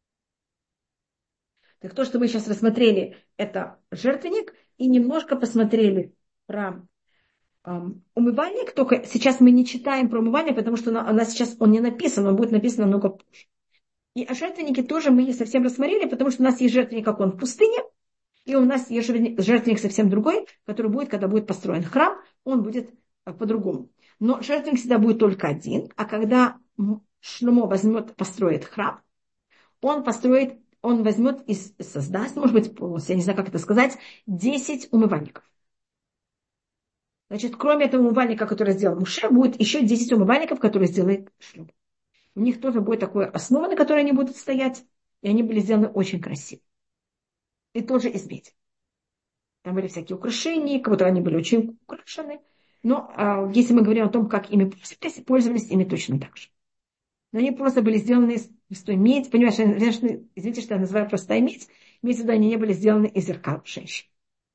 Так то, что мы сейчас рассмотрели, это жертвенник, и немножко посмотрели про умывальник. Только сейчас мы не читаем про умывальник, потому что у нас сейчас он не написан, он будет написан намного позже. И о жертвеннике тоже мы не совсем рассмотрели, потому что у нас есть жертвенник, как он в пустыне, и у нас есть жертвенник совсем другой, который будет, когда будет построен храм, он будет по-другому. Но жертвенник всегда будет только один, а когда Шломо построит храм, он построит он возьмет и создаст, может быть, полностью, я не знаю, как это сказать, 10 умывальников. Значит, кроме этого умывальника, который сделал Муше, будет еще 10 умывальников, которые сделает Шлюм. У них тоже будет такое основа, на которой они будут стоять, и они были сделаны очень красиво. И тоже из меди. Там были всякие украшения, как будто они были очень украшены. Но если мы говорим о том, как ими пользовались, ими точно так же. Но они просто были сделаны из простой меди. Понимаешь, извините, что я называю простая медь. Имеется в виду, они не были сделаны из зеркал женщин.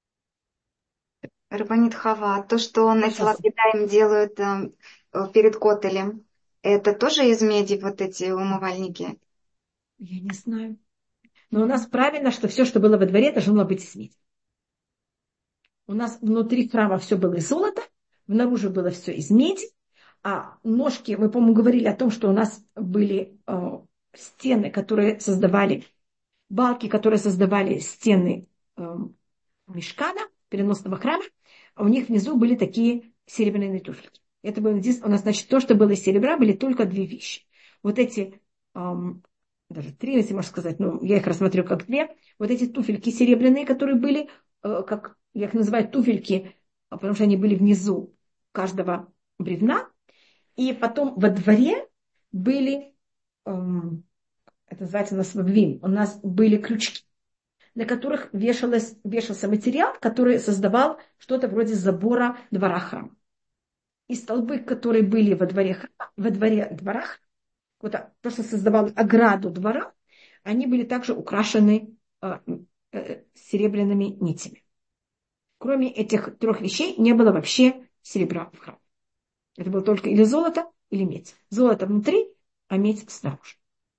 Рабанит Хава, то, что эти Пожалуйста. лапидаем делают перед котелем, это тоже из меди, вот эти умывальники? Я не знаю. Но у нас правильно, что все, что было во дворе, должно было быть из меди. У нас внутри храма все было из золота, внаружи было все из меди, а ножки, мы, по-моему, говорили о том, что у нас были стены, которые создавали, балки, которые создавали стены мишкана, переносного храма, а у них внизу были такие серебряные туфельки. Это было у нас, значит, то, что было из серебра, были только две вещи. Вот эти, даже три, если можно сказать, но я их рассмотрю как две. Вот эти туфельки серебряные, которые были, как я их называю туфельки, потому что они были внизу каждого бревна. И потом во дворе были, это называется у нас ваввим, у нас были крючки, на которых вешался материал, который создавал что-то вроде забора двора храма. И столбы, которые были во дворе дворах, вот то, что создавало ограду двора, они были также украшены серебряными нитями. Кроме этих трех вещей не было вообще серебра в храме. Это было только или золото, или медь. Золото внутри, а медь снаружи.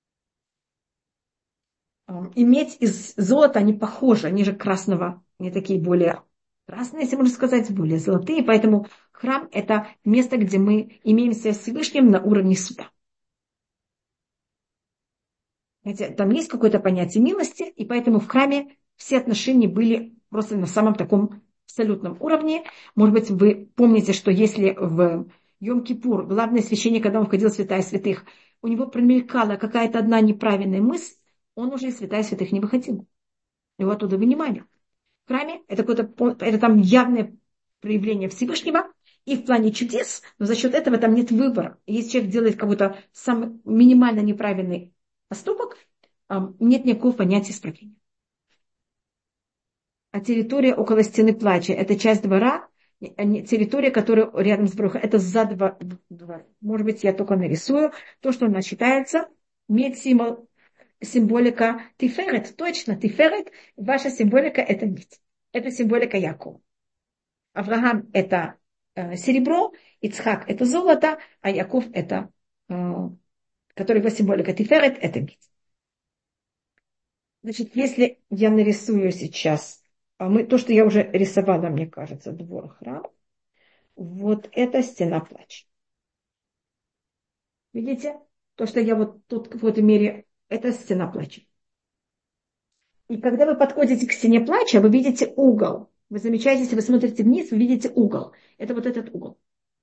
И медь из золота, они похожи, они же красного, они такие более красные, если можно сказать, более золотые. Поэтому храм – это место, где мы имеем связь с Всевышним на уровне суда. Знаете, там есть какое-то понятие милости, и поэтому в храме все отношения были просто на самом таком абсолютном уровне. Может быть, вы помните, что если в Йом-Кипур главный священник, когда он входил в святая святых, у него промелькала какая-то одна неправильная мысль, он уже из святая святых не выходил. Его оттуда вынимали. В храме это там явное проявление Всевышнего, и в плане чудес, но за счет этого там нет выбора. Если человек делает какой-то самый минимально неправильный поступок, нет никакого понятия исправления. А территория около стены плача – это часть двора, территория, которая рядом с брухом, это за двор. Может быть, я только нарисую то, что у нас считается медь символ, символика тиферет. Точно, тиферет, ваша символика – это медь. Это символика Якова. Авраам – это серебро, Ицхак – это золото, а Яков – это, который его символика тиферет – это медь. Значит, если я нарисую сейчас, то, что я уже рисовала, мне кажется, двор храм, вот это стена плача. Видите? То, что я вот тут в какой-то мере, это стена плача. И когда вы подходите к стене плача, вы видите угол. Вы замечаете, если вы смотрите вниз, вы видите угол. Это вот этот угол.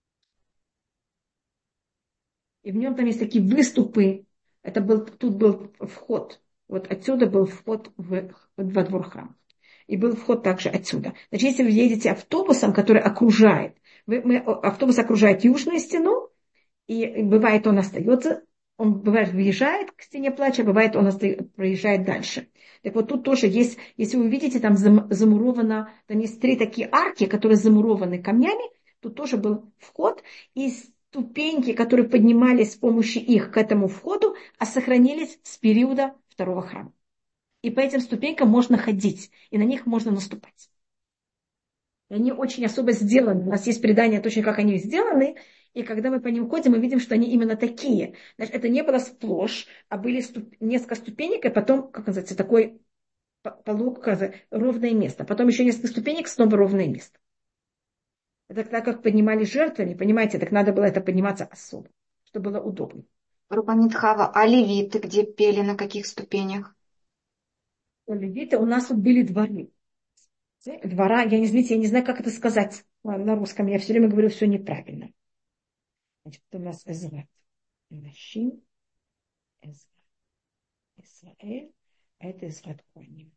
И в нем там есть такие выступы. Тут был вход. Вот отсюда был вход во двор храма. И был вход также отсюда. Значит, если вы едете автобусом, который окружает, автобус окружает южную стену, и бывает он остается, он бывает въезжает к стене плача, бывает он проезжает дальше. Так вот тут тоже есть, если вы увидите, там замуровано, там есть три такие арки, которые замурованы камнями, тут тоже был вход, и ступеньки, которые поднимались с помощью их к этому входу, а сохранились с периода второго храма. И по этим ступенькам можно ходить, и на них можно наступать. И они очень особо сделаны. У нас есть предание точно, как они сделаны, и когда мы по ним ходим, мы видим, что они именно такие. Значит, это не было сплошь, а были несколько ступенек, и потом, как называется, такой полог, ровное место. Потом еще несколько ступенек, снова ровное место. Это так, как поднимали жертвами, понимаете, так надо было это подниматься особо, чтобы было удобно. Рабанит Хава, а левиты где пели, на каких ступенях? У левита у нас тут были дворы. Двора, я не, знаете, я не знаю, как это сказать на русском, я все время говорю все неправильно. Значит, у нас Эзра. Нашим, Эзра, Исраэль. Это Израт Коаним.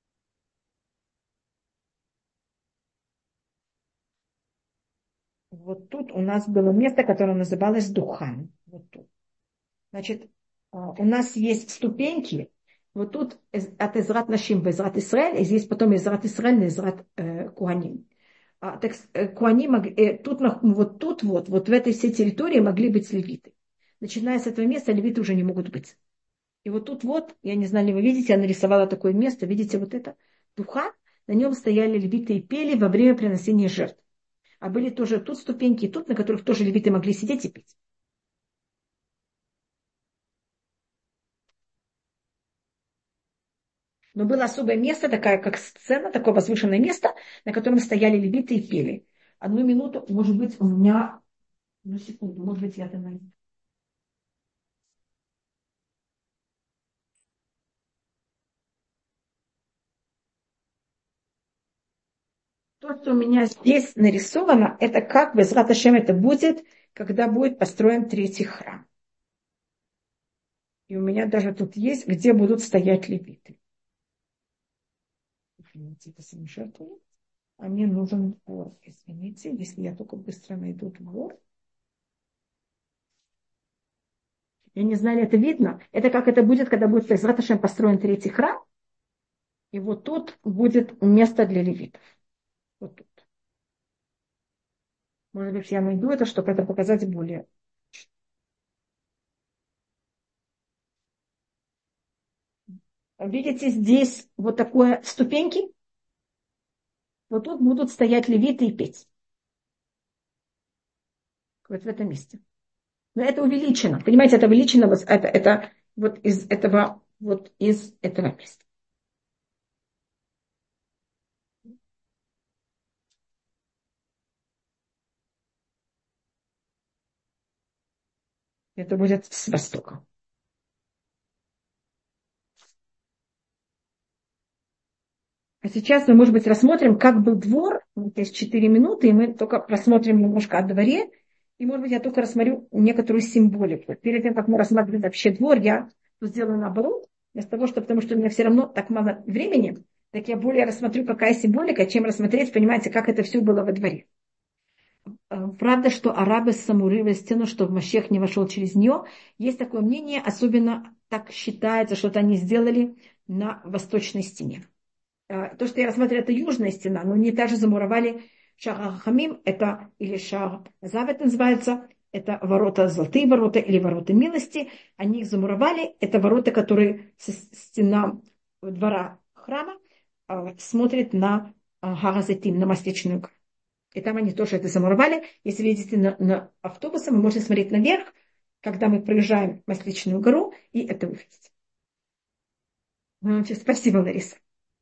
Вот тут у нас было место, которое называлось Духан. Вот тут. Значит, у нас есть ступеньки. Вот тут от Израт Нашим в Израт Исраэль, и здесь потом Израт Исраэль на Израт Куаним. Куаним, вот тут вот в этой всей территории могли быть левиты. Начиная с этого места левиты уже не могут быть. И вот тут вот, я не знаю, ли вы видите, я нарисовала такое место, видите вот это, Духан, на нем стояли левиты и пели во время приносения жертв. А были тоже тут ступеньки, и тут, на которых тоже левиты могли сидеть и петь. Но было особое место, такая как сцена, такое возвышенное место, на котором стояли левиты и пели. Одну минуту, может быть, у меня, ну секунду, может быть, я это найду. То, что у меня здесь нарисовано, это как Безрат Ашем это будет, когда будет построен третий храм. И у меня даже тут есть, где будут стоять левиты. Извините, это сами жертвы. А мне нужен двор. Извините, если я только быстро найду двор. Я не знаю, это видно. Это как это будет, когда будет Безрат Ашем построен третий храм. И вот тут будет место для левитов. Вот тут. Может быть, я найду это, чтобы это показать более. Видите, здесь вот такое ступеньки. Вот тут будут стоять левиты и петь. Вот в этом месте. Но это увеличено. Понимаете, это увеличено это вот из этого места. Это будет с востока. А сейчас мы, может быть, рассмотрим, как был двор. Вот есть 4 минуты, и мы только рассмотрим немножко о дворе. И, может быть, я только рассмотрю некоторую символику. Перед тем, как мы рассмотрим вообще двор, я тут сделаю наоборот. Вместо того, что, потому что у меня все равно так мало времени, так я более рассмотрю, какая символика, чем рассмотреть, понимаете, как это все было во дворе. Правда, что арабы самурывали стену, чтобы Машех не вошел через нее. Есть такое мнение, особенно так считается, что это они сделали на восточной стене. То, что я рассматриваю, это южная стена, но они также замуровали Шар Хамим, это или Шар Зав, это называется, это ворота, золотые ворота или ворота милости. Они их замуровали, это ворота, которые со стена двора храма смотрят на Харазетим, на Масличную гору. И там они тоже это замуровали. Если видите на автобусе, вы можете смотреть наверх, когда мы проезжаем Масличную гору, и это увидите. Спасибо, Лариса.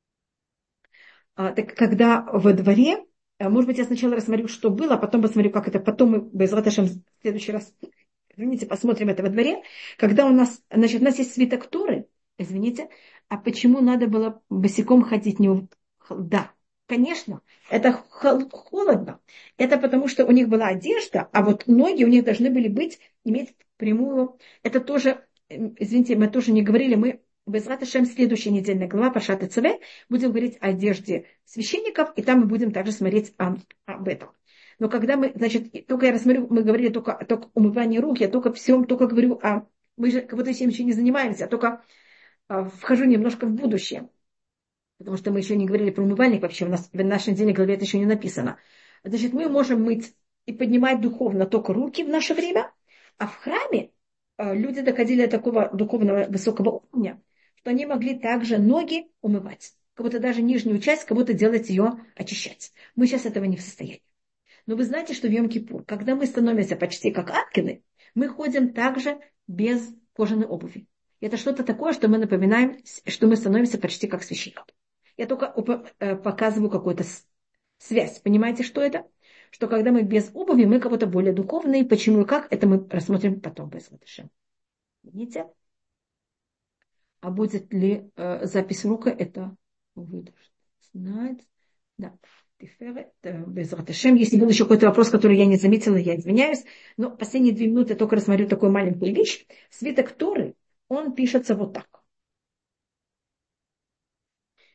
Так когда во дворе, может быть, я сначала рассмотрю, что было, а потом посмотрю, как это, потом мы, Безрат Ашем, в следующий раз, извините, посмотрим это во дворе, когда у нас, значит, у нас есть свиток Торы, извините, а почему надо было босиком ходить? Да, конечно, это холодно, это потому, что у них была одежда, а вот ноги у них должны были иметь прямую, это тоже, извините, мы тоже не говорили, мы Безрат Ашем, следующая недельная глава Паршат Тецаве, будем говорить о одежде священников, и там мы будем также смотреть об этом. Но когда мы, значит, только я рассмотрю, мы говорили только умывание рук, я только говорю мы же как будто этим еще не занимаемся, только вхожу немножко в будущее. Потому что мы еще не говорили про умывальник вообще, у нас в нашей недельной главе это еще не написано. Значит, мы можем мыть и поднимать духовно только руки в наше время, а в храме люди доходили до такого духовного высокого уровня, что они могли также ноги умывать. Как будто даже нижнюю часть, как будто делать ее, очищать. Мы сейчас этого не в состоянии. Но вы знаете, что в Йом-Кипур, когда мы становимся почти как ангелы, мы ходим также без кожаной обуви. Это что-то такое, что мы напоминаем, что мы становимся почти как священники. Я только показываю какую-то связь. Понимаете, что это? Что когда мы без обуви, мы кого-то более духовные. Почему и как, это мы рассмотрим потом. Видите? А будет ли запись урока, это вы знаете. Да. Безрат Ашем. Если был еще какой-то вопрос, который я не заметила, я извиняюсь. Но последние 2 минуты я только рассмотрю такую маленькую вещь. Свиток Торы, он пишется вот так.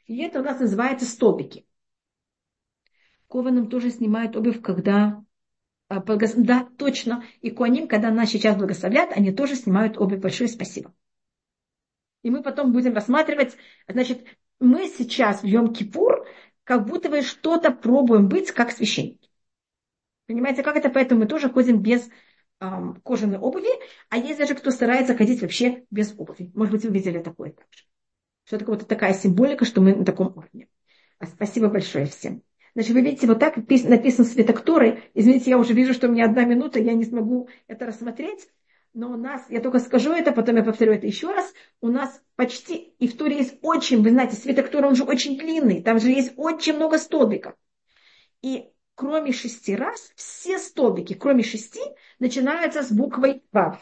И это у нас называется столбики. Кованым тоже снимают обувь, когда... Да, точно. И коаним, когда нас сейчас благословят, они тоже снимают обувь. Большое спасибо. И мы потом будем рассматривать, значит, мы сейчас в Йом-Кипур как будто бы что-то пробуем быть как священники. Понимаете, как это? Поэтому мы тоже ходим без кожаной обуви, а есть даже кто старается ходить вообще без обуви. Может быть, вы видели такое также. Что такое вот такая символика, что мы на таком уровне. Спасибо большое всем. Значит, вы видите, вот так написано Светокторы. Извините, я уже вижу, что у меня 1 минута, я не смогу это рассмотреть. Но у нас, я только скажу это, потом я повторю это еще раз. У нас почти, и в Торе есть очень, вы знаете, Светоктора, он же очень длинный. Там же есть очень много столбиков. И кроме 6 раз, все столбики, кроме 6, начинаются с буквой Вав.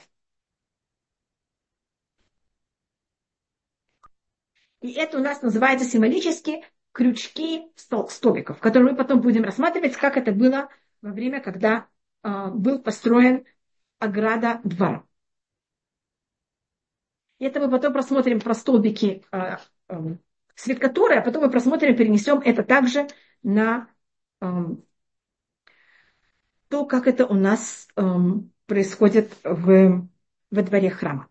И это у нас называется символически крючки столбиков, которые мы потом будем рассматривать, как это было во время, когда был построен ограда двора. И это мы потом просмотрим про столбики Светкатуры, а потом мы просмотрим, перенесем это также на то, как это у нас происходит во дворе храма.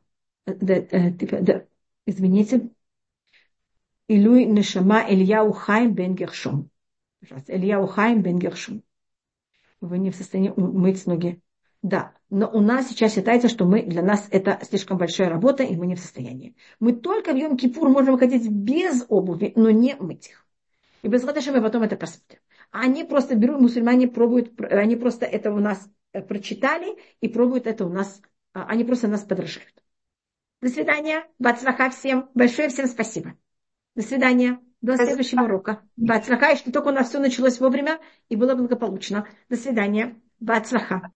Извините. Илюй Нешама Ильяу Хайм бен Гершом. Ильяу Хайм бен Гершом. Вы не в состоянии мыть ноги. Да, но у нас сейчас считается, что для нас это слишком большая работа, и мы не в состоянии. Мы только в Йом-Кипур можем ходить без обуви, но не мыть их. И без латыша мы потом это посмотрим. А они просто берут, мусульмане пробуют, они просто это у нас прочитали и пробуют это у нас, они просто нас подражают. До свидания. Бацлаха всем. Большое всем спасибо. До свидания. До следующего урока. Бацлаха, и что только у нас все началось вовремя и было благополучно. До свидания. Бацлаха.